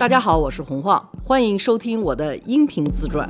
大家好，我是洪晃，欢迎收听我的音频自传。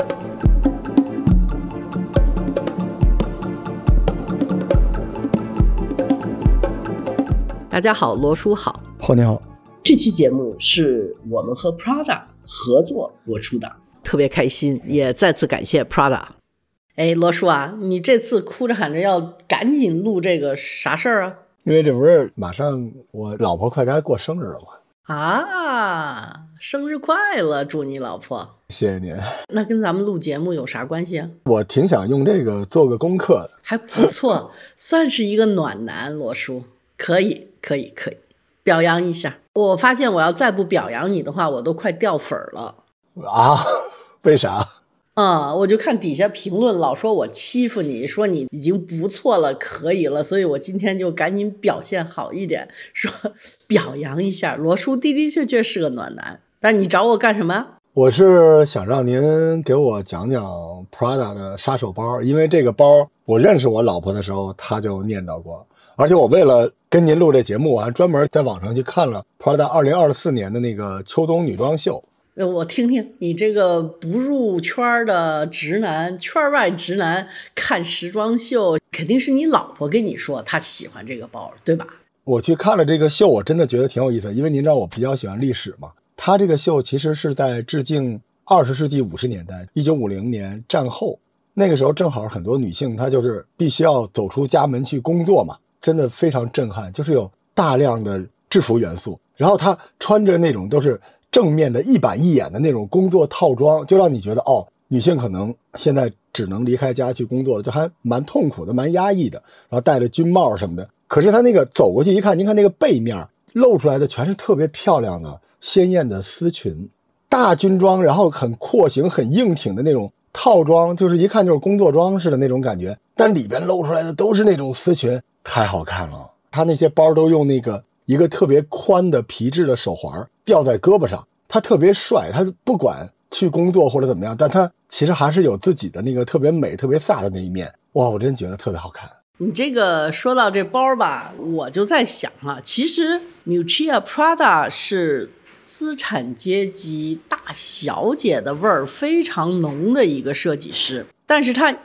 大家好，罗叔好。 好，你好。 这期节目是我们和 Prada 合作播出的，特别开心，也再次感谢 Prada。哎，罗叔啊，你这次哭着喊着要赶紧录这个啥事儿啊？ 因为这不是马上我老婆快该过生日了吗？ 啊，生日快乐，祝你老婆。 谢谢您。 那跟咱们录节目有啥关系啊？ 我挺想用这个做个功课的。 还不错，算是一个暖男，罗叔。可以，表扬一下。我发现我要再不表扬你的话，我都快掉粉了。 啊？为啥？ 我就看底下评论老说我欺负你，说你已经不错了，可以了，所以我今天就赶紧表现好一点，说表扬一下罗叔的确是个暖男。但你找我干什么？ 我是想让您给我讲讲 Prada 的杀手包，因为这个包我认识我老婆的时候她就念叨过，而且我为了跟您录这节目，我还专门在网上去看了 Prada 2024年的那个秋冬女装秀。 我听听你这个不入圈的直男，圈外直男看时装秀，肯定是你老婆跟你说她喜欢这个包，对吧？ 我去看了这个秀，我真的觉得挺有意思，因为您知道我比较喜欢历史嘛。它这个秀其实是在致敬20世纪50年代，1950年战后，那个时候正好很多女性她就是必须要走出家门去工作嘛，真的非常震撼，就是有大量的制服元素，然后她穿着那种都是正面的一板一眼的那种工作套装，就让你觉得女性可能现在只能离开家去工作了，就还蛮痛苦的，蛮压抑的，然后戴着军帽什么的。可是她那个走过去一看，您看那个背面露出来的全是特别漂亮的鲜艳的丝裙，大军装，然后很廓形很硬挺的那种套装，就是一看就是工作装似的那种感觉，但里边露出来的都是那种丝裙，太好看了。她那些包都用那个一个特别宽的皮质的手环吊在胳膊上，他特别帅，他不管去工作或者怎么样，但他其实还是有自己的那个特别美特别飒的那一面。哇，我真觉得特别好看。 你这个说到这包吧，我就在想其实 Miuccia Prada 是资产阶级大小姐的味儿非常浓的一个设计师，但是他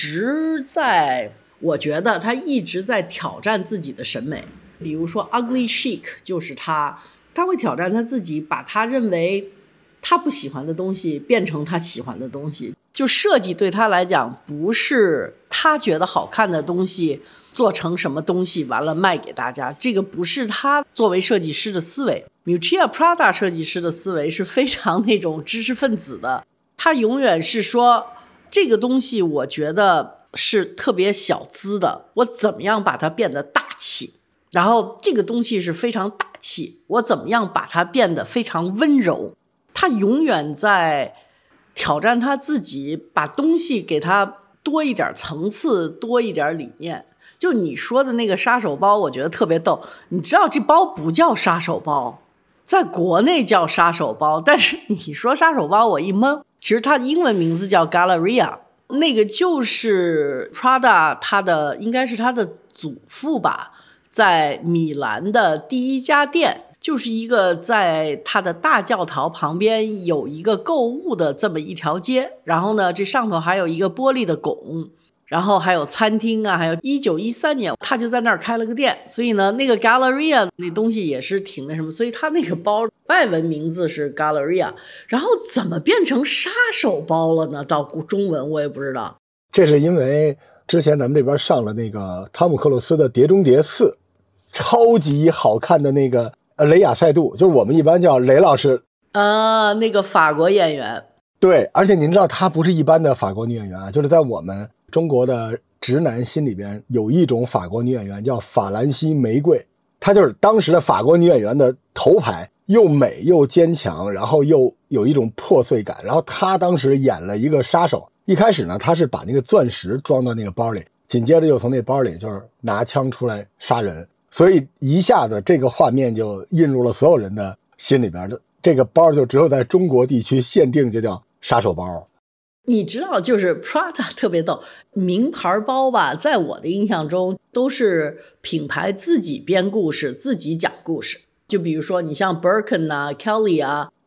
我觉得他一直在挑战自己的审美。比如说 Ugly Chic 就是他会挑战他自己，把他认为他不喜欢的东西变成他喜欢的东西。就设计对他来讲，不是他觉得好看的东西做成什么东西完了卖给大家，这个不是他作为设计师的思维。Miuccia Prada 设计师的思维是非常那种知识分子的，他永远是说这个东西我觉得是特别小资的，我怎么样把它变得大气，然后这个东西是非常大气，我怎么样把它变得非常温柔。他永远在挑战他自己，把东西给他多一点层次，多一点理念。就你说的那个杀手包，我觉得特别逗。你知道这包不叫杀手包，在国内叫杀手包，但是你说杀手包我一懵，其实它的英文名字叫 Galleria， 那个就是 Prada 应该是他的祖父吧，在米兰的第一家店，就是一个在他的大教堂旁边有一个购物的这么一条街，然后呢这上头还有一个玻璃的拱，然后还有餐厅还有1913年他就在那儿开了个店，所以呢那个 Galleria 那东西也是挺那什么，所以他那个包外文名字是 Galleria， 然后怎么变成杀手包了呢？到中文我也不知道。 这是因为之前咱们这边上了那个汤姆克鲁斯的碟中谍4，超级好看的那个雷亚塞杜，就是我们一般叫雷老师那个法国演员。 对，而且您知道她不是一般的法国女演员就是在我们中国的直男心里边有一种法国女演员叫法兰西玫瑰，她就是当时的法国女演员的头牌，又美又坚强，然后又有一种破碎感。然后她当时演了一个杀手，一开始呢她是把那个钻石装到那个包里，紧接着又从那包里就是拿枪出来杀人，所以一下子这个画面就印入了所有人的心里边，这个包就只有在中国地区限定，就叫杀手包。 你知道就是 Prada 特别逗，名牌包吧在我的印象中都是品牌自己编故事自己讲故事，就比如说你像 Birkin Kelly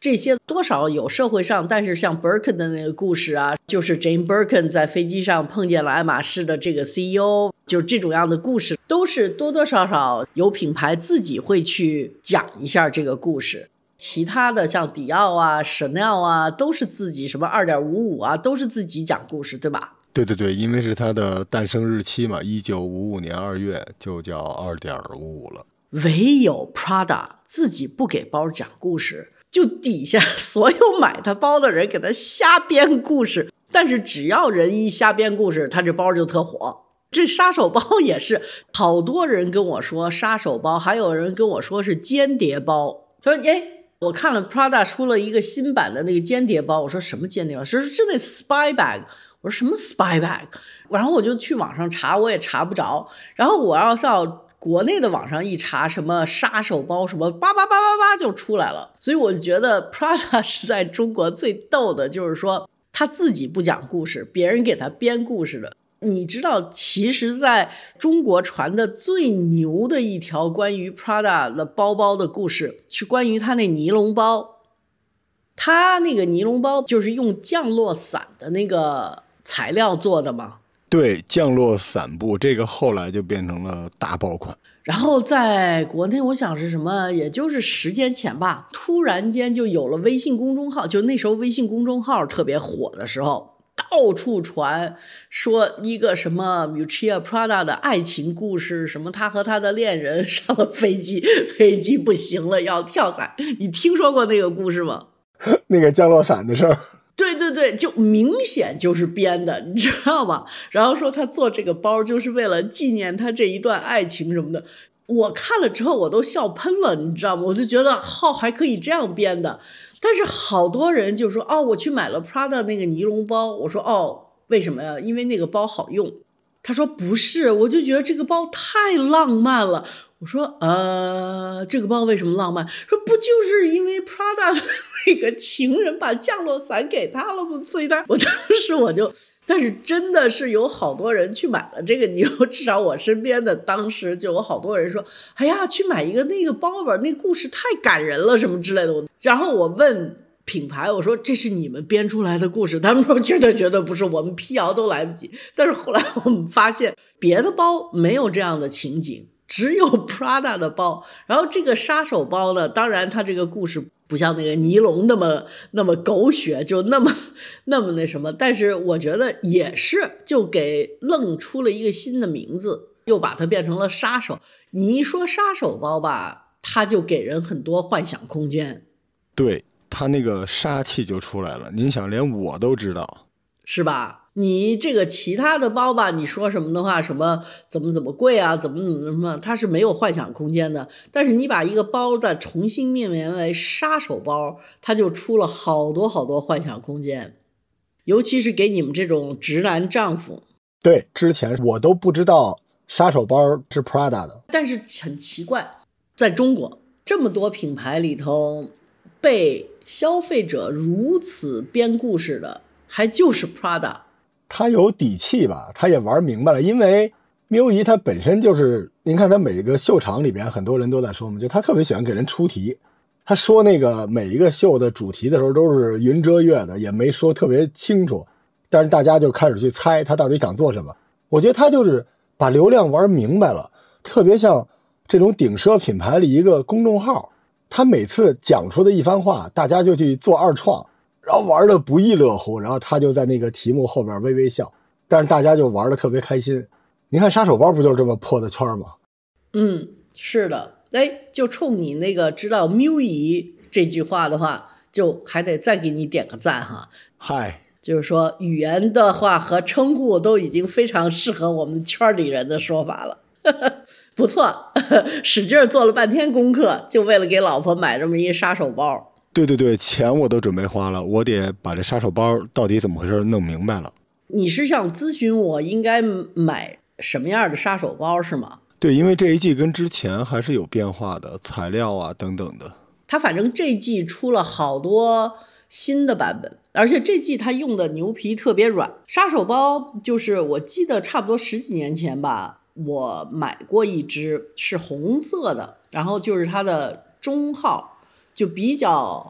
这些多少有社会上，但是像 Birkin 的那个故事啊，就是 Jane Birkin 在飞机上碰见了爱马仕的这个 CEO， 就这种样的故事，都是多多少少有品牌自己会去讲一下这个故事。其他的像迪奥啊、Chanel 啊，都是自己什么2.55啊，都是自己讲故事，对吧？ 对对对，因为是它的诞生日期嘛，1955年2月就叫2.55了。 唯有 Prada 自己不给包讲故事，就底下所有买他包的人给他瞎编故事，但是只要人一瞎编故事，他这包就特火。这杀手包也是，好多人跟我说杀手包，还有人跟我说是间谍包，说我看了 Prada 出了一个新版的那个间谍包，我说什么间谍包？是那 spy bag， 我说什么 spy bag？ 然后我就去网上查，我也查不着，然后我要到国内的网上一查，什么杀手包什么8888就出来了。所以我就觉得 Prada 是在中国最逗的，就是说他自己不讲故事，别人给他编故事的。你知道其实在中国传的最牛的一条关于 Prada 的包包的故事，是关于他那尼龙包。他那个尼龙包就是用降落伞的那个材料做的嘛。 对，降落伞布这个后来就变成了大爆款。 然后在国内我想是什么，也就是10天前吧，突然间就有了微信公众号，就那时候微信公众号特别火的时候，到处传说一个什么 Miuccia Prada 的爱情故事，什么他和他的恋人上了飞机，飞机不行了要跳伞。你听说过那个故事吗？ 那个降落伞的事儿。 对对对，就明显就是编的，你知道吗？然后说他做这个包就是为了纪念他这一段爱情什么的。我看了之后我都笑喷了，你知道吗？我就觉得还可以这样编的。但是好多人就说我去买了 Prada 那个尼龙包。我说为什么呀？因为那个包好用。他说不是，我就觉得这个包太浪漫了。我说这个包为什么浪漫？说不就是因为 Prada 的那个情人把降落伞给他了吗？所以我当时但是真的是有好多人去买了这个尼龙，至少我身边的当时就有好多人说，哎呀，去买一个那个包吧，那故事太感人了什么之类的。然后我问品牌，我说这是你们编出来的故事？他们说绝对不是，我们辟谣都来不及。但是后来我们发现别的包没有这样的情景，只有 Prada 的包。然后这个杀手包呢，当然它这个故事不像那个尼龙那么狗血，就那么那什么，但是我觉得也是就给愣出了一个新的名字，又把它变成了杀手。你一说杀手包吧，它就给人很多幻想空间。 对，它那个杀气就出来了，您想连我都知道是吧？你这个其他的包吧，你说什么的话，什么怎么贵啊，怎么什么，它是没有幻想空间的。但是你把一个包再重新命名为杀手包，它就出了好多幻想空间，尤其是给你们这种直男丈夫。 对，之前我都不知道杀手包是 Prada 的。 但是很奇怪，在中国这么多品牌里头，被消费者如此编故事的还就是 Prada。 他有底气吧，他也玩明白了。因为缪仪他本身就是，您看他每个秀场里边很多人都在说嘛，就他特别喜欢给人出题。他说那个每一个秀的主题的时候都是云遮月的，也没说特别清楚，但是大家就开始去猜他到底想做什么。我觉得他就是把流量玩明白了，特别像这种顶奢品牌里一个公众号，他每次讲出的一番话，大家就去做二创，然后玩的不亦乐乎，然后他就在那个题目后边微微笑，但是大家就玩的特别开心。您看杀手包不就是这么破的圈吗？ 是的。就冲你那个知道缪仪这句话的话，就还得再给你点个赞哈。 嗨， 就是说语言的话和称呼都已经非常适合我们圈里人的说法了。不错，使劲做了半天功课，就为了给老婆买这么一杀手包。 对，钱我都准备花了，我得把这杀手包到底怎么回事弄明白了。 你是想咨询我应该买什么样的杀手包是吗？ 对，因为这一季跟之前还是有变化的，材料啊等等的。 它反正这季出了好多新的版本，而且这季它用的牛皮特别软。杀手包就是我记得差不多10几年前吧，我买过一只是红色的，然后就是它的中号就比较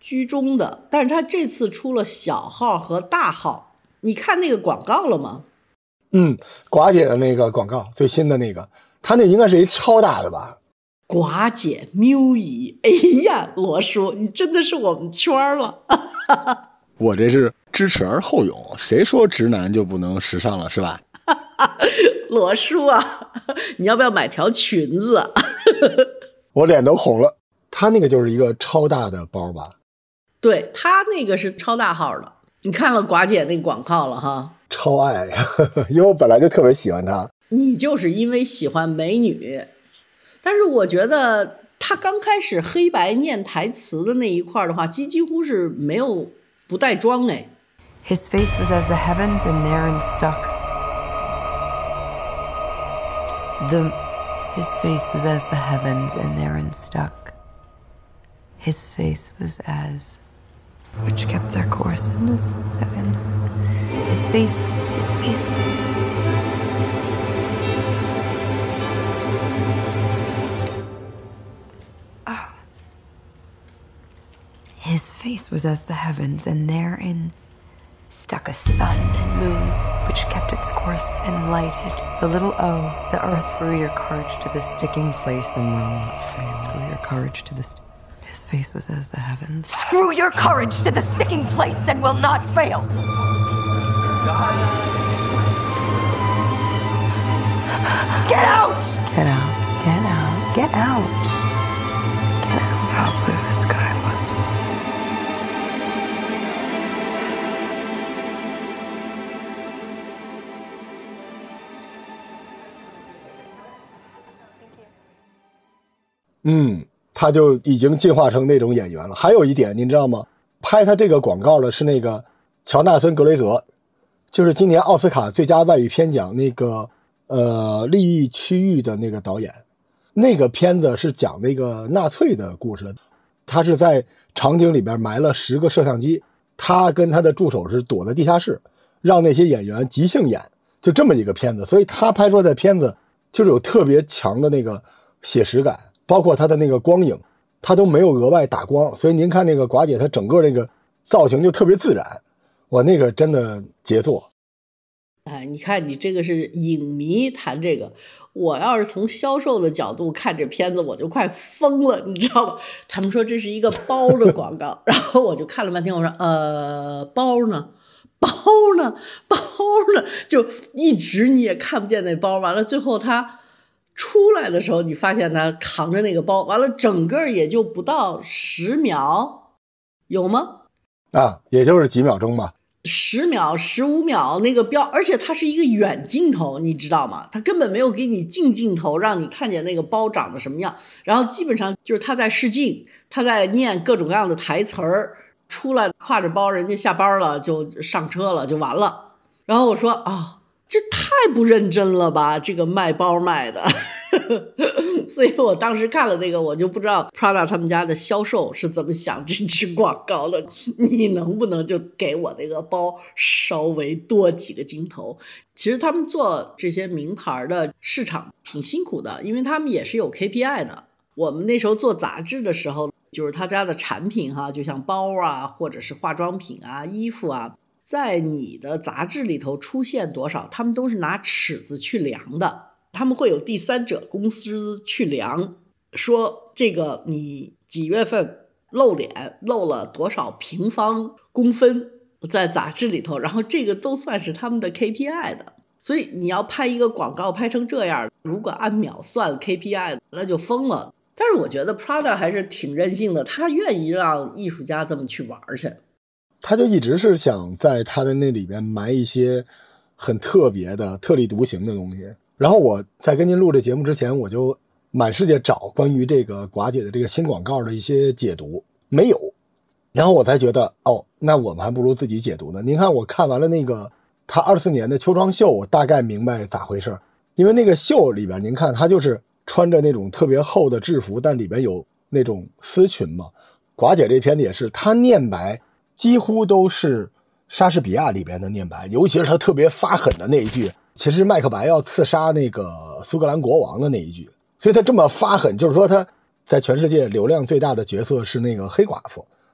居中的，但是他这次出了小号和大号。你看那个广告了吗？ 寡姐的那个广告，最新的那个，他那应该是一超大的吧？ 寡姐缪姨，哎呀，罗叔，你真的是我们圈了。 我这是知耻而后勇，谁说直男就不能时尚了，是吧？ 罗叔啊，你要不要买条裙子？ 我脸都红了。他那个就是一个超大的包吧？ 对，他那个是超大号的。你看了寡姐那广告了哈？ 超爱，因为我本来就特别喜欢他。 你就是因为喜欢美女，但是我觉得他刚开始黑白念台词的那一块的话，几乎是没有不带妆哎。 His face was as the heavens and therein stuck. His face was as the heavens and therein stuck. His face was as which kept their course in this heaven. His face. Oh. His face was as the heavens, and therein stuck a sun and moon, which kept its course and lighted the little O, the earth. Screw your courage to the sticking place and will not fail. Screw your courage to the His face was as the heavens. Screw your courage to the sticking place and will not fail. Get out! Get out. Get out. Get out. Get out. How blue the sky was. Mm. 他就已经进化成那种演员了。还有一点您知道吗？拍他这个广告的是那个乔纳森·格雷泽，就是今年奥斯卡最佳外语片奖那个利益区域的那个导演。那个片子是讲那个纳粹的故事的，他是在场景里边埋了10个摄像机，他跟他的助手是躲在地下室，让那些演员即兴演，就这么一个片子。所以他拍出来的片子就是有特别强的那个写实感，包括他的那个光影，他都没有额外打光，所以您看那个寡姐，她整个那个造型就特别自然，哇，那个真的杰作。 哎，你看你这个是影迷谈这个，我要是从销售的角度看这片子，我就快疯了，你知道吗？他们说这是一个包的广告，然后我就看了半天，我说包呢？包呢？包呢？就一直你也看不见那包，完了最后他出来的时候，你发现他扛着那个包，完了整个也就不到10秒，有吗？ 也就是几秒钟吧 ，10秒、15秒那个标，而且它是一个远镜头，你知道吗？它根本没有给你近镜头，让你看见那个包长得什么样。然后基本上就是他在试镜，他在念各种各样的台词儿，出来挎着包，人家下班了就上车了，就完了。然后我说这太不认真了吧，这个卖包卖的。所以我当时看了那个，我就不知道 Prada 他们家的销售是怎么想这支广告的。你能不能就给我那个包稍微多几个镜头？其实他们做这些名牌的市场挺辛苦的，因为他们也是有 KPI 的。我们那时候做杂志的时候，就是他家的产品就像包啊，或者是化妆品啊、衣服啊，在你的杂志里头出现多少，他们都是拿尺子去量的。他们会有第三者公司去量，说这个你几月份露脸露了多少平方公分在杂志里头，然后这个都算是他们的 KPI 的。所以你要拍一个广告拍成这样，如果按秒算 KPI 那就疯了。但是我觉得 Prada 还是挺任性的，他愿意让艺术家这么去玩去。 他就一直是想在他的那里边埋一些很特别的特立独行的东西。然后我在跟您录这节目之前，我就满世界找关于这个寡姐的这个新广告的一些解读，没有。然后我才觉得那我们还不如自己解读呢。您看我看完了那个他24年的秋装秀，我大概明白咋回事。因为那个秀里边您看他就是穿着那种特别厚的制服，但里边有那种丝裙嘛。寡姐这片子也是，他念白几乎都是莎士比亚里边的念白，尤其是他特别发狠的那一句，其实麦克白要刺杀那个苏格兰国王的那一句。所以他这么发狠，就是说他在全世界流量最大的角色是那个黑寡妇，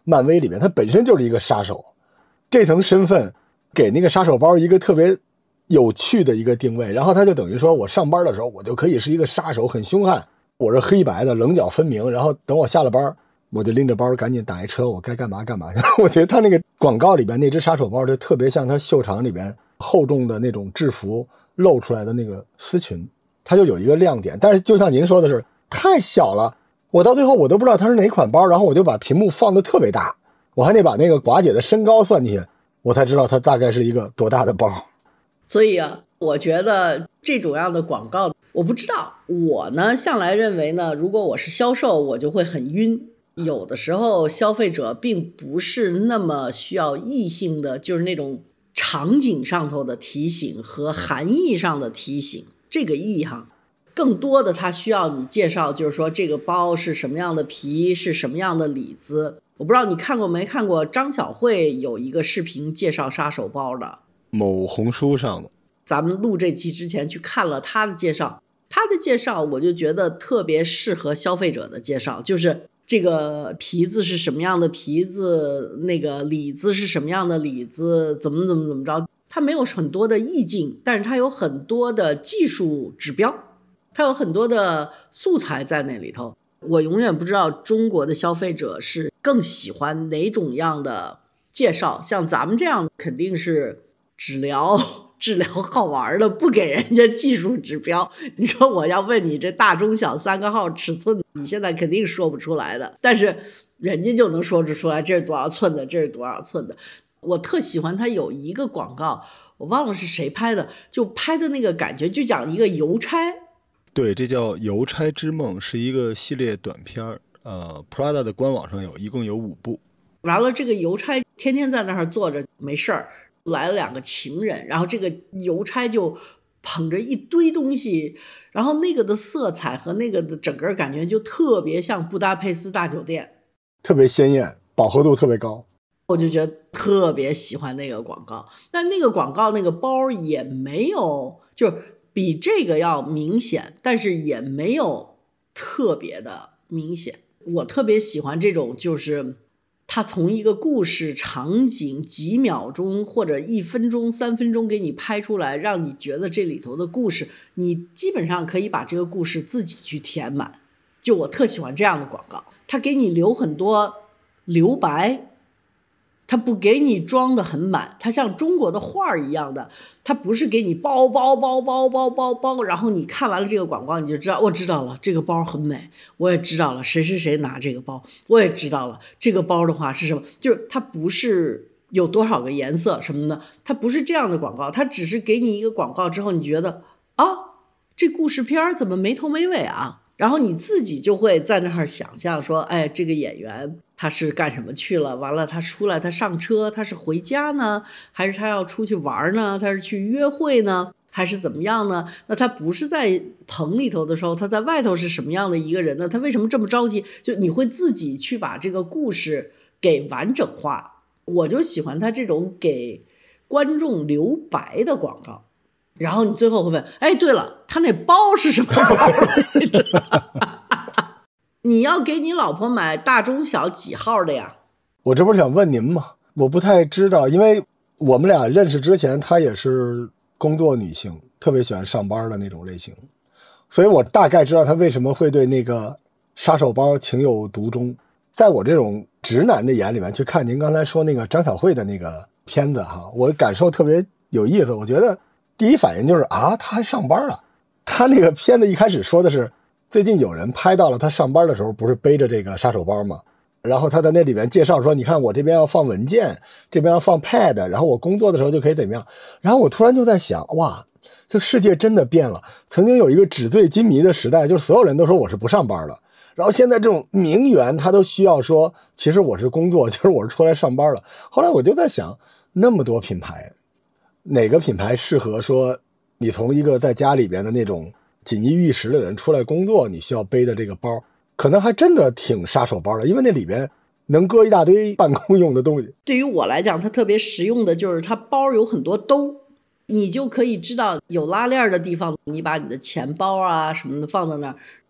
漫威里面，他本身就是一个杀手，这层身份给那个杀手包一个特别有趣的一个定位，然后他就等于说我上班的时候我就可以是一个杀手，很凶悍，我是黑白的，棱角分明，然后等我下了班我就拎着包赶紧打一车，我该干嘛干嘛去。我觉得他那个广告里边那只杀手包就特别像他秀场里边厚重的那种制服露出来的那个丝裙，它就有一个亮点。但是就像您说的是太小了，我到最后我都不知道它是哪款包，然后我就把屏幕放得特别大，我还得把那个寡姐的身高算进去，我才知道它大概是一个多大的包。 所以啊，我觉得这种样的广告我不知道，我呢向来认为呢，如果我是销售我就会很晕。有的时候消费者并不是那么需要异性的，就是那种场景上头的提醒和含义上的提醒，这个意哈，更多的它需要你介绍，就是说这个包是什么样的皮，是什么样的里子。我不知道你看过没看过，张小慧有一个视频介绍杀手包的， 某红书上的， 咱们录这期之前去看了他的介绍，我就觉得特别适合消费者的介绍，就是这个皮子是什么样的皮子，那个里子是什么样的里子，怎么着，它没有很多的意境，但是它有很多的技术指标，它有很多的素材在那里头。我永远不知道中国的消费者是更喜欢哪种样的介绍，像咱们这样肯定是治疗好玩的，不给人家技术指标。你说我要问你这大中小3个号尺寸，你现在肯定说不出来的，但是人家就能说出来这是多少寸的，这是多少寸的。我特喜欢他有一个广告，我忘了是谁拍的，就拍的那个感觉就讲一个邮差。 对，这叫邮差之梦，是一个系列短片，Prada 的官网上一共有5部。 完了这个邮差天天在那儿坐着没事儿，来了2个情人，然后这个邮差就捧着一堆东西，然后那个的色彩和那个的整个感觉就特别像布达佩斯大酒店， 特别鲜艳，饱和度特别高。 我就觉得特别喜欢那个广告。但那个广告那个包也没有，就是比这个要明显，但是也没有特别的明显。我特别喜欢这种，就是他从一个故事场景几秒钟或者1分钟3分钟给你拍出来，让你觉得这里头的故事你基本上可以把这个故事自己去填满。就我特喜欢这样的广告，他给你留很多留白，他不给你装得很满，他像中国的画一样的，他不是给你包，然后你看完了这个广告你就知道，我知道了这个包很美，我也知道了谁拿这个包，我也知道了这个包的话是什么，就是它不是有多少个颜色什么的，它不是这样的广告，它只是给你一个广告之后你觉得啊，这故事片怎么没头没尾啊，然后你自己就会在那儿想象说，哎，这个演员他是干什么去了，完了他出来他上车，他是回家呢还是他要出去玩呢，他是去约会呢还是怎么样呢，那他不是在棚里头的时候他在外头是什么样的一个人呢，他为什么这么着急，就你会自己去把这个故事给完整化。我就喜欢他这种给观众留白的广告，然后你最后会问，哎，对了，他那包是什么包来着？你要给你老婆买大中小几号的呀？ 我这不是想问您吗？我不太知道，因为我们俩认识之前她也是工作女性，特别喜欢上班的那种类型，所以我大概知道她为什么会对那个杀手包情有独钟。在我这种直男的眼里面去看您刚才说那个张小慧的那个片子哈，我感受特别有意思。我觉得第一反应就是啊，他还上班了。他那个片子一开始说的是最近有人拍到了他上班的时候不是背着这个杀手包吗，然后他在那里面介绍说，你看我这边要放文件，这边要放 pad， 然后我工作的时候就可以怎么样。然后我突然就在想，哇，这世界真的变了。曾经有一个纸醉金迷的时代，就是所有人都说我是不上班的，然后现在这种名媛他都需要说其实我是工作，其实我是出来上班了。后来我就在想，那么多品牌，哪个品牌适合说你从一个在家里边的那种锦衣玉食的人出来工作，你需要背的这个包可能还真的挺杀手包的，因为那里边能搁一大堆办公用的东西。 对于我来讲它特别实用的就是它包有很多兜，你就可以知道有拉链的地方你把你的钱包啊什么的放在那儿，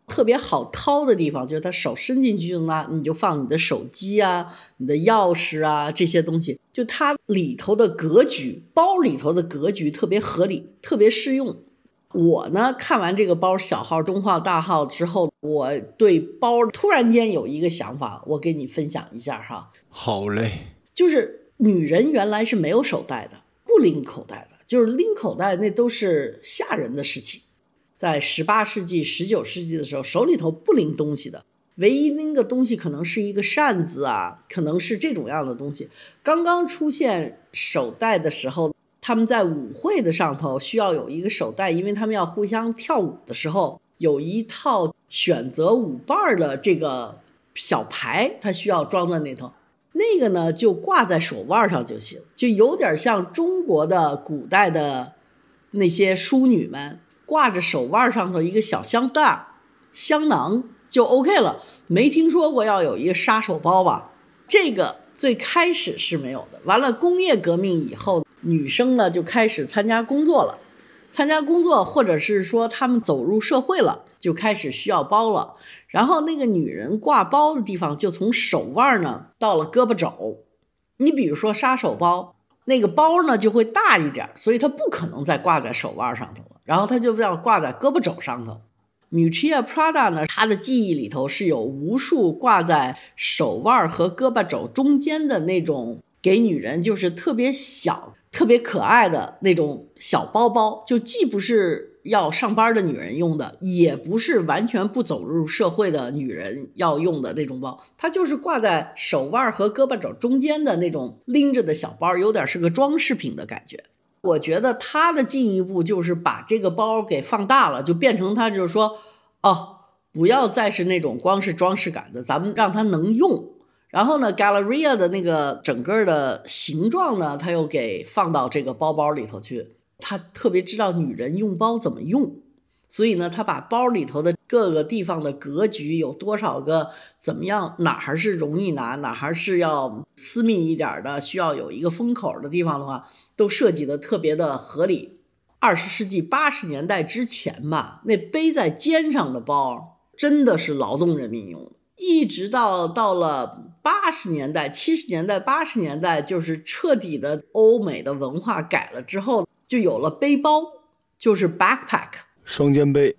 特别好掏的地方，就是他手伸进去呢，你就放你的手机啊、你的钥匙啊这些东西，就它里头的格局，包里头的格局特别合理，特别适用。我呢看完这个包小号、中号、大号之后，我对包突然间有一个想法，我给你分享一下哈。 好嘞， 就是女人原来是没有手袋的，不拎口袋的，就是拎口袋那都是下人的事情。在18世纪、19世纪的时候，手里头不拎东西的，唯一拎个东西可能是一个扇子啊，可能是这种样的东西。刚刚出现手袋的时候，他们在舞会的上头需要有一个手袋，因为他们要互相跳舞的时候，有一套选择舞伴的这个小牌，它需要装在那头。那个呢就挂在手腕上就行，就有点像中国的古代的那些淑女们挂着手腕上头一个小香袋、香囊就 OK 了。没听说过要有一个杀手包吧？这个最开始是没有的。完了，工业革命以后，女生呢就开始参加工作了，或者是说她们走入社会了，就开始需要包了。然后那个女人挂包的地方就从手腕呢到了胳膊肘。你比如说杀手包，那个包呢就会大一点，所以它不可能再挂在手腕上头了，然后它就要挂在胳膊肘上头。Miuccia Prada 呢，它的记忆里头是有无数挂在手腕和胳膊肘中间的那种给女人就是特别小、特别可爱的那种小包包，就既不是要上班的女人用的，也不是完全不走入社会的女人要用的那种包，它就是挂在手腕和胳膊肘中间的那种拎着的小包，有点是个装饰品的感觉。我觉得它的进一步就是把这个包给放大了，就变成它就是说，不要再是那种光是装饰感的，咱们让它能用。然后呢 Galleria 的那个整个的形状呢，它又给放到这个包包里头去。他特别知道女人用包怎么用，所以呢他把包里头的各个地方的格局有多少个怎么样，哪还是容易拿，哪还是要私密一点的，需要有一个封口的地方的话，都设计的特别的合理。20世纪80年代之前吧，那背在肩上的包真的是劳动人民用的，一直到了80年代、70年代、80年代，就是彻底的欧美的文化改了之后，就有了背包，就是 backpack 双肩背。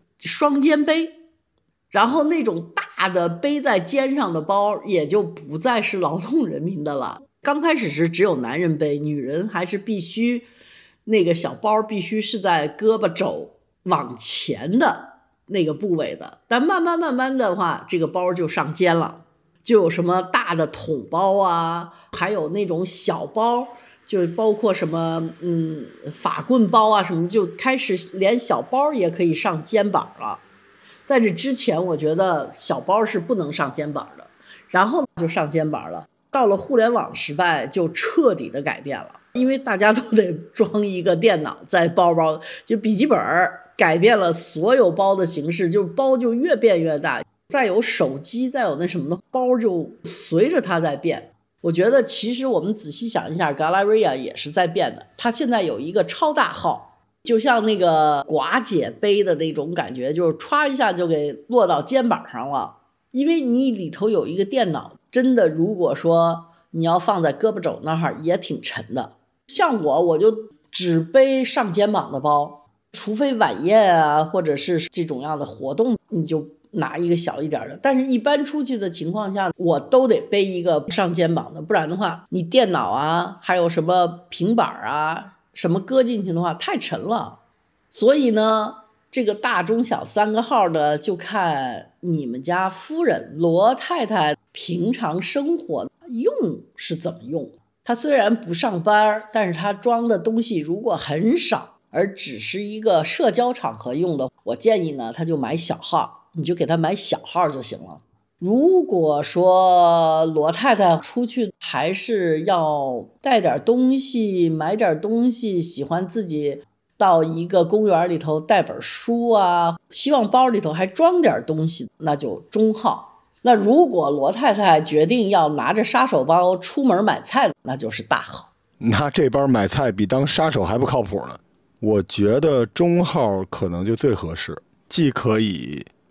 然后那种大的背在肩上的包也就不再是劳动人民的了。刚开始是只有男人背，女人还是必须那个小包必须是在胳膊肘往前的那个部位的，但慢慢的话，这个包就上肩了，就有什么大的桶包啊，还有那种小包，就包括什么法棍包啊什么，就开始连小包也可以上肩膀了。在这之前我觉得小包是不能上肩膀的，然后就上肩膀了。到了互联网时代就彻底的改变了，因为大家都得装一个电脑在包包，就笔记本改变了所有包的形式，就包就越变越大，再有手机，再有那什么的，包就随着它在变。我觉得其实我们仔细想一下 Galleria 也是在变的，它现在有一个超大号，就像那个寡姐背的那种感觉，就是歘一下就给落到肩膀上了。因为你里头有一个电脑，真的如果说你要放在胳膊肘那儿也挺沉的。像我就只背上肩膀的包，除非晚宴啊或者是这种样的活动，你就拿一个小一点的，但是一般出去的情况下我都得背一个上肩膀的，不然的话你电脑啊还有什么平板啊什么搁进去的话太沉了。所以呢这个大中小3个号的就看你们家夫人罗太太平常生活用是怎么用。她虽然不上班，但是她装的东西如果很少而只是一个社交场合用的，我建议呢她就买小号，你就给她买小号就行了。如果说罗太太出去还是要带点东西买点东西，喜欢自己到一个公园里头带本书啊，希望包里头还装点东西，那就中号。那如果罗太太决定要拿着杀手包出门买菜，那就是大号。 那这包买菜比当杀手还不靠谱呢。我觉得中号可能就最合适，既可以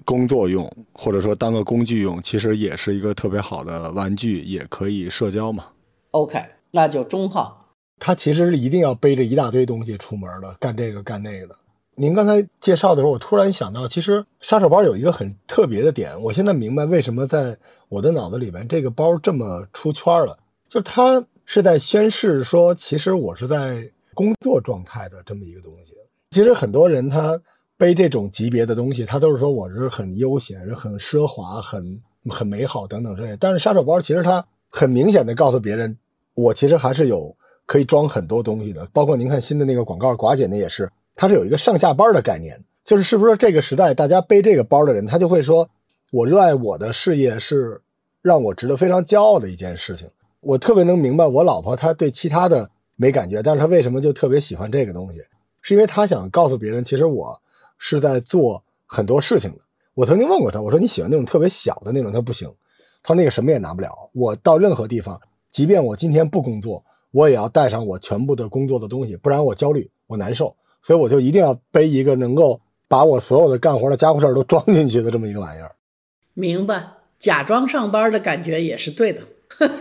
工作用，或者说当个工具用，其实也是一个特别好的玩具，也可以社交嘛。 OK， 那就中号。 他其实是一定要背着一大堆东西出门的，干这个干那个的。您刚才介绍的时候，我突然想到，其实杀手包有一个很特别的点，我现在明白为什么在我的脑子里面这个包这么出圈了，就是它是在宣示说其实我是在工作状态的这么一个东西。其实很多人他背这种级别的东西，他都是说我是很悠闲、很奢华、很美好等等之类的。但是杀手包其实它很明显的告诉别人，我其实还是有可以装很多东西的。包括您看新的那个广告，寡姐那也是，它是有一个上下班的概念，就是是不是这个时代大家背这个包的人，他就会说我热爱我的事业是让我值得非常骄傲的一件事情。我特别能明白我老婆她对其他的没感觉，但是她为什么就特别喜欢这个东西，是因为她想告诉别人，其实我是在做很多事情的。我曾经问过她，我说你喜欢那种特别小的那种？她说不行，她说那个什么也拿不了，我到任何地方，即便我今天不工作，我也要带上我全部的工作的东西，不然我焦虑，我难受，所以我就一定要背一个能够把我所有的干活的家伙事都装进去的这么一个玩意儿。明白， 假装上班的感觉也是对的。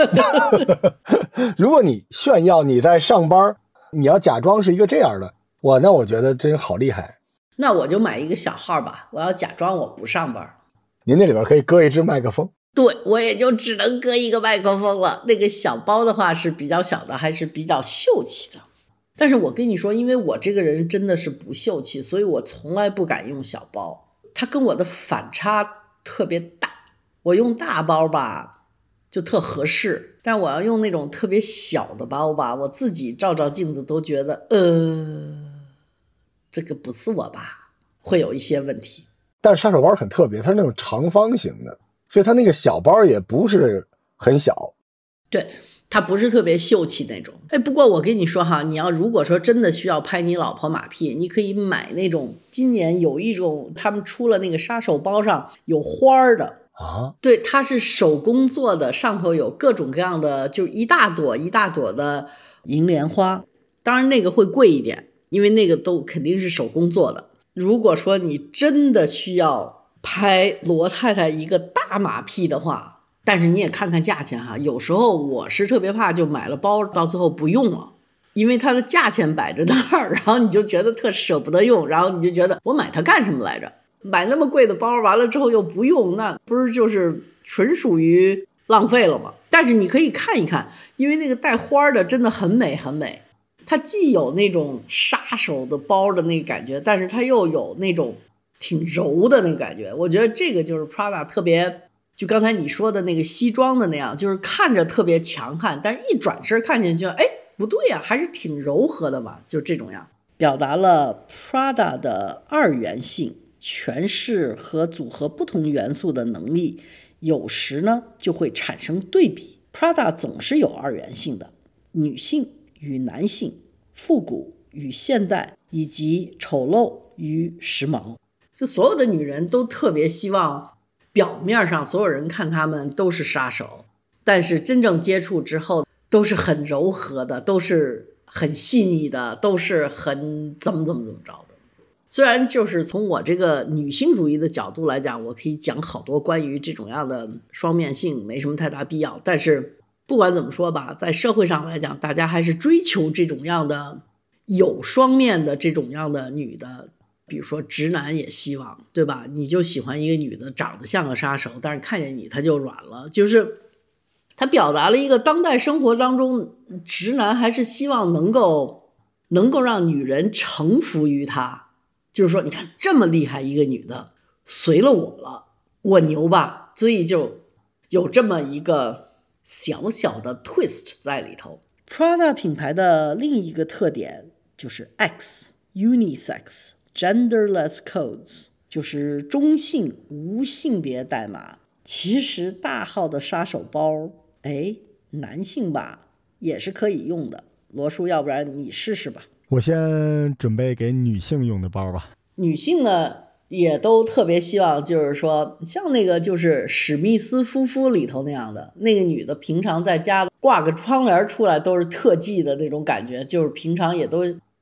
如果你炫耀你在上班，你要假装是一个这样的，哇，那我觉得真好厉害。 那我就买一个小号吧，我要假装我不上班。 您那里边可以搁一支麦克风。 对，我也就只能搁一个麦克风了。那个小包的话是比较小的，还是比较秀气的。但是我跟你说，因为我这个人真的是不秀气，所以我从来不敢用小包，它跟我的反差特别大。我用大包吧就特合适，但我要用那种特别小的包吧，我自己照照镜子都觉得这个不是我吧，会有一些问题。 但是杀手包很特别，它是那种长方形的，所以它那个小包也不是很小。 对，它不是特别秀气那种。不过我跟你说哈，你要如果说真的需要拍你老婆马屁，你可以买那种今年有一种他们出了那个杀手包上有花的啊， 对，它是手工做的，上头有各种各样的，就一大朵一大朵的银莲花。当然那个会贵一点，因为那个都肯定是手工做的。如果说你真的需要拍罗太太一个大马屁的话，但是你也看看价钱哈，有时候我是特别怕就买了包到最后不用了，因为它的价钱摆着那儿，然后你就觉得特舍不得用，然后你就觉得我买它干什么来着，买那么贵的包完了之后又不用，那不是就是纯属于浪费了吗？但是你可以看一看，因为那个带花的真的很美很美，它既有那种杀手的包的那个感觉，但是它又有那种挺柔的那个感觉。我觉得这个就是 Prada 特别，就刚才你说的那个西装的那样，就是看着特别强悍，但是一转身看进去，不对呀，还是挺柔和的嘛，就这种样，表达了 Prada 的二元性，诠释和组合不同元素的能力，有时呢就会产生对比。Prada 总是有二元性的，女性与男性，复古与现代，以及丑陋与时髦。就所有的女人都特别希望表面上所有人看她们都是杀手，但是真正接触之后都是很柔和的，都是很细腻的，都是很怎么着的。虽然就是从我这个女性主义的角度来讲，我可以讲好多关于这种样的双面性没什么太大必要，但是不管怎么说吧，在社会上来讲，大家还是追求这种样的有双面的这种样的女的。比如说直男也希望，对吧？你就喜欢一个女的长得像个杀手，但是看见你他就软了，就是他表达了一个当代生活当中直男还是希望能够让女人臣服于他。就是说你看这么厉害一个女的随了我了，我牛吧，所以就有这么一个小小的 twist 在里头。 Prada 品牌的另一个特点就是 X Unisex Genderless Codes， 就是中性无性别代码。其实大号的杀手包男性吧也是可以用的。罗叔，要不然你试试吧。 我先准备给女性用的包吧。 女性呢也都特别希望，就是说像那个就是史密斯夫妇里头那样的，那个女的平常在家挂个窗帘出来都是特技的那种感觉，就是平常也都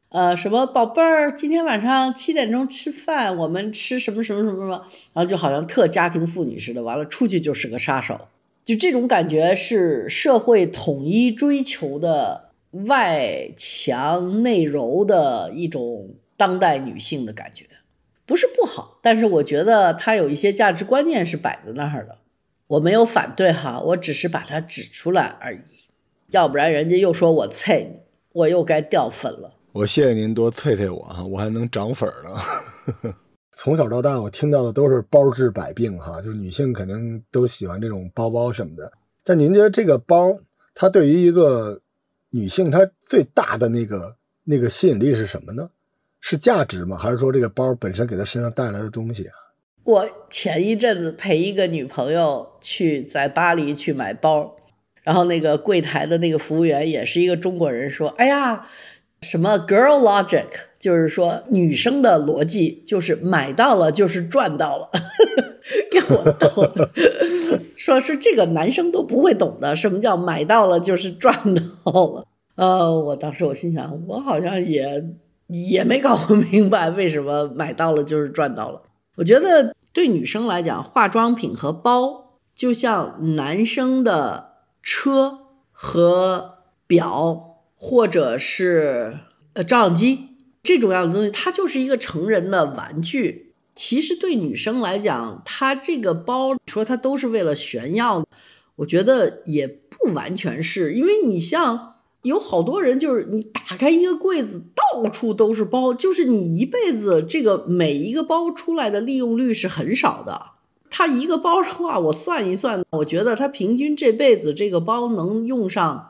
什么宝贝儿，今天晚上7点钟吃饭，我们吃什么什么什么什么，然后就好像特家庭妇女似的，完了出去就是个杀手，就这种感觉是社会统一追求的外强内柔的一种当代女性的感觉，不是不好，但是我觉得它有一些价值观念是摆在那儿的，我没有反对哈，我只是把它指出来而已，要不然人家又说我菜你，我又该掉粉了。 我谢谢您多啐啐我哈，我还能涨粉呢。从小到大我听到的都是包治百病哈，就是女性肯定都喜欢这种包包什么的。但您觉得这个包它对于一个女性它最大的那个吸引力是什么呢？是价值吗？还是说这个包本身给她身上带来的东西啊？ 我前一阵子陪一个女朋友在巴黎去买包，然后那个柜台的那个服务员也是一个中国人，说哎呀什么 girl logic， 就是说女生的逻辑就是买到了就是赚到了给我逗的说是这个男生都不会懂的，什么叫买到了就是赚到了。我当时我心想，我好像也没搞不明白为什么买到了就是赚到了。我觉得对女生来讲，化妆品和包就像男生的车和表或者是照相机这种样的东西，它就是一个成人的玩具。其实对女生来讲，它这个包说它都是为了炫耀，我觉得也不完全是，因为你像有好多人就是你打开一个柜子到处都是包，就是你一辈子这个每一个包出来的利用率是很少的。他一个包的话我算一算，我觉得他平均这辈子这个包能用上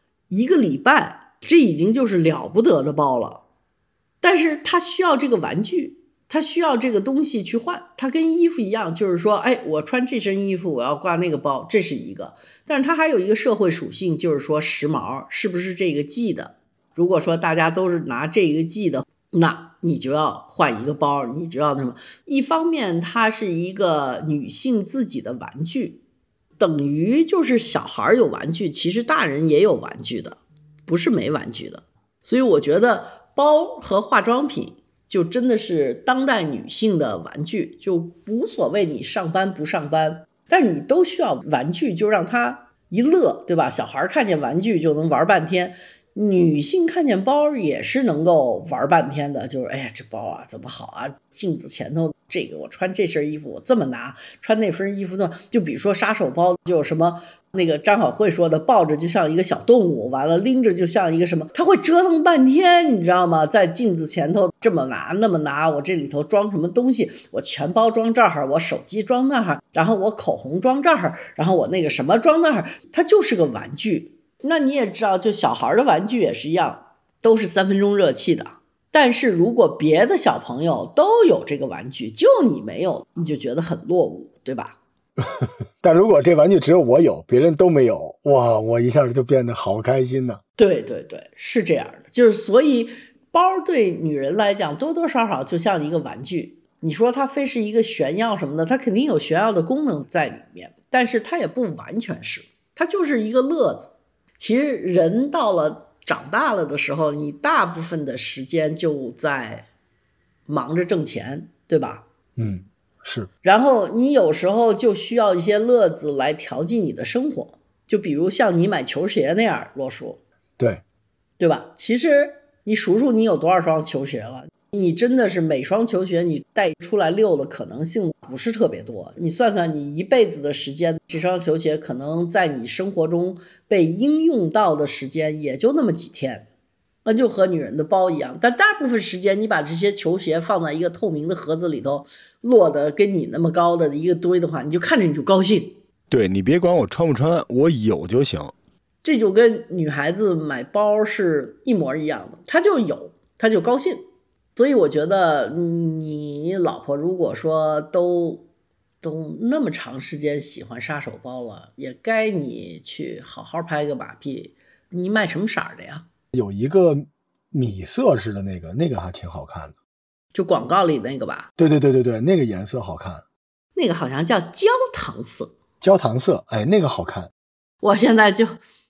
1个礼拜，这已经就是了不得的包了。但是他需要这个玩具，他需要这个东西去换，他跟衣服一样，就是说哎，我穿这身衣服我要挂那个包，这是一个。但是它还有一个社会属性，就是说时髦是不是这个季的，如果说大家都是拿这个季的，那你就要换一个包，你就要那么。一方面它是一个女性自己的玩具，等于就是小孩有玩具，其实大人也有玩具的，不是没玩具的。所以我觉得包和化妆品就真的是当代女性的玩具，就无所谓你上班不上班，但是你都需要玩具，就让他一乐，对吧？小孩看见玩具就能玩半天，女性看见包也是能够玩半天的，就是哎呀这包啊怎么好啊，镜子前头这个我穿这身衣服我这么拿，穿那身衣服呢，就比如说杀手包，就有什么那个张小慧说的，抱着就像一个小动物，完了拎着就像一个什么，他会折腾半天，你知道吗？在镜子前头这么拿那么拿，我这里头装什么东西，我钱包装这儿，我手机装那儿，然后我口红装这儿，然后我那个什么装那儿，它就是个玩具。那你也知道，就小孩的玩具也是一样，都是3分钟热气的。但是如果别的小朋友都有这个玩具，就你没有，你就觉得很落伍，对吧？ 但如果这玩具只有我有，别人都没有，哇，我一下就变得好开心呢。 对对对，是这样的。就是所以包对女人来讲多多少少就像一个玩具，你说它非是一个炫耀什么的，它肯定有炫耀的功能在里面，但是它也不完全是，它就是一个乐子。其实人到了长大了的时候，你大部分的时间就在忙着挣钱，对吧？ 是。 然后你有时候就需要一些乐子来调剂你的生活，就比如像你买球鞋那样，罗叔，对吧？其实你数数你有多少双球鞋了，你真的是每双球鞋你带出来溜的可能性不是特别多，你算算你一辈子的时间，这双球鞋可能在你生活中被应用到的时间也就那么几天，那就和女人的包一样。但大部分时间你把这些球鞋放在一个透明的盒子里头，摞得跟你那么高的一个堆的话，你就看着你就高兴。 对，你别管我穿不穿，我有就行。 这就跟女孩子买包是一模一样的，她就有，她就高兴。所以我觉得你老婆如果说都那么长时间喜欢杀手包了，也该你去好好拍个马屁。你买什么色的呀？ 有一个米色似的那个还挺好看的， 就广告里那个吧？ 对，那个颜色好看。 那个好像叫焦糖色。 焦糖色，哎，那个好看。 我现在就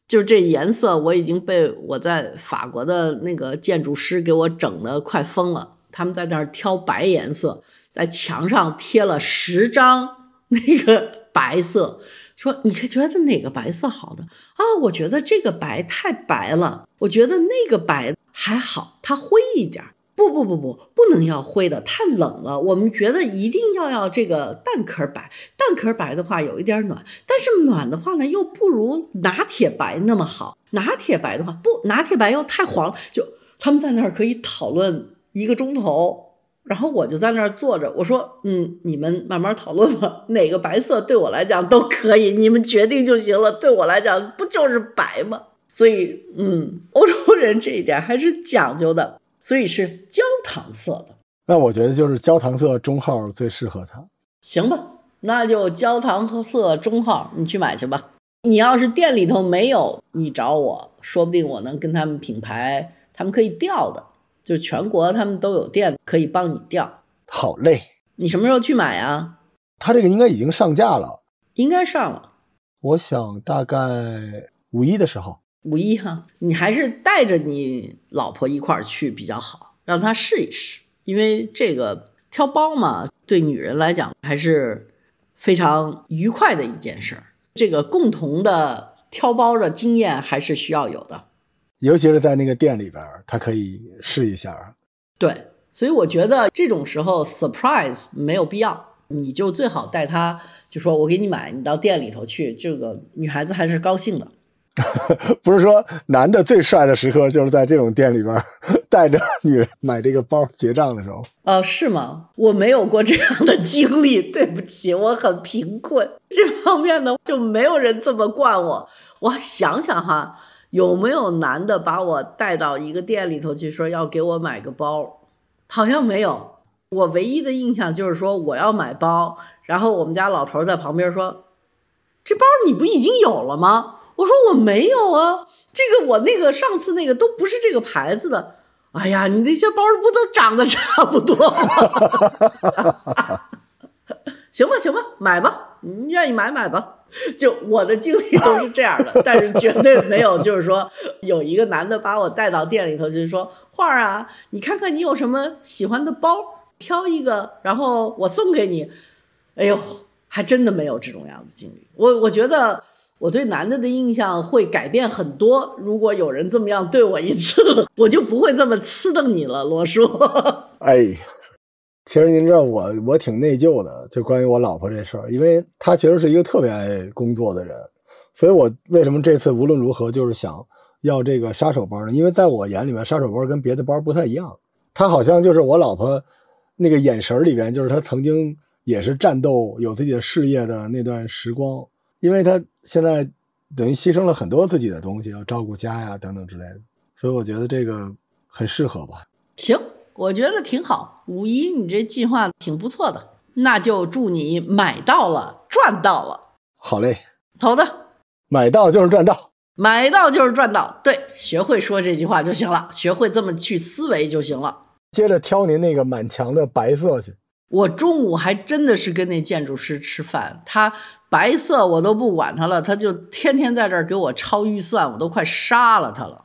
就这颜色我已经被我在法国的那个建筑师给我整得快疯了，他们在那儿挑白颜色，在墙上贴了10张那个白色，说你觉得哪个白色好的啊？我觉得这个白太白了，我觉得那个白还好，它灰一点。不能要灰的，太冷了，我们觉得一定要这个蛋壳白，蛋壳白的话有一点暖，但是暖的话呢又不如拿铁白那么好，拿铁白的话拿铁白又太黄，就他们在那儿可以讨论1个钟头，然后我就在那儿坐着，我说你们慢慢讨论吧，哪个白色对我来讲都可以，你们决定就行了，对我来讲不就是白吗？所以欧洲人这一点还是讲究的，所以是焦糖色的。 那我觉得就是焦糖色中号最适合他。 行吧，那就焦糖色中号，你去买去吧。你要是店里头没有，你找我，说不定我能跟他们品牌，他们可以调的，就全国他们都有店可以帮你调。 好嘞， 你什么时候去买啊？ 他这个应该已经上架了， 应该上了。 我想大概5·1的时候。 5·1哈，你还是带着你老婆一块儿去比较好，让她试一试，因为这个挑包嘛，对女人来讲还是非常愉快的一件事，这个共同的挑包的经验还是需要有的， 尤其是在那个店里边，她可以试一下。 对，所以我觉得这种时候 surprise 没有必要，你就最好带她，就说我给你买，你到店里头去，这个女孩子还是高兴的。 不是说男的最帅的时刻就是在这种店里边带着女人买这个包结账的时候。 是吗？我没有过这样的经历，对不起，我很贫困，这方面呢就没有人这么惯我。我想想哈，有没有男的把我带到一个店里头去说要给我买个包？好像没有。我唯一的印象就是说我要买包，然后我们家老头在旁边说，这包你不已经有了吗？我说我没有啊，这个我那个上次那个都不是这个牌子的。哎呀，你那些包不都长得差不多吗？行吧，买吧，你愿意买吧。就我的经历都是这样的，但是绝对没有就是说有一个男的把我带到店里头，就是说花儿啊，你看看你有什么喜欢的包，挑一个，然后我送给你。哎呦，还真的没有这种样子经历。我觉得我对男的的印象会改变很多，如果有人这么样对我一次，我就不会这么呲瞪你了，罗叔。 哎呀，其实您知道我挺内疚的，就关于我老婆这事儿，因为她其实是一个特别爱工作的人，所以我为什么这次无论如何就是想要这个杀手包呢？因为在我眼里面，杀手包跟别的包不太一样，她好像就是我老婆那个眼神里边，就是她曾经也是战斗有自己的事业的那段时光，因为她现在等于牺牲了很多自己的东西，要照顾家呀等等之类的，所以我觉得这个很适合吧。 行，我觉得挺好，5·1你这计划挺不错的，那就祝你买到了，赚到了。 好嘞， 好的， 买到就是赚到， 买到就是赚到，对，学会说这句话就行了，学会这么去思维就行了。 接着挑您那个满墙的白色去。 我中午还真的是跟那建筑师吃饭，他白色我都不管他了，他就天天在这儿给我超预算，我都快杀了他了。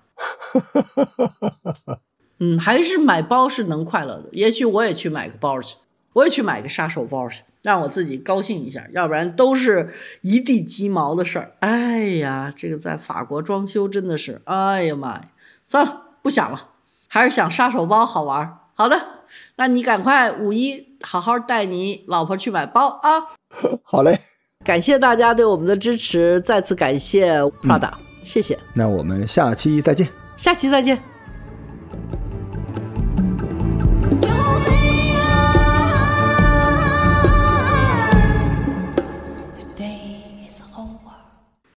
还是买包是能快乐的，也许我也去买个包去，我也去买个杀手包去，让我自己高兴一下，要不然都是一地鸡毛的事儿。哎呀，这个在法国装修真的是，哎呀妈呀，算了，不想了，还是想杀手包好玩。好的，那你赶快5·1好好带你老婆去买包啊。 好嘞， 感谢大家对我们的支持，再次感谢 Prada，谢谢。 那我们下期再见。 下期再见。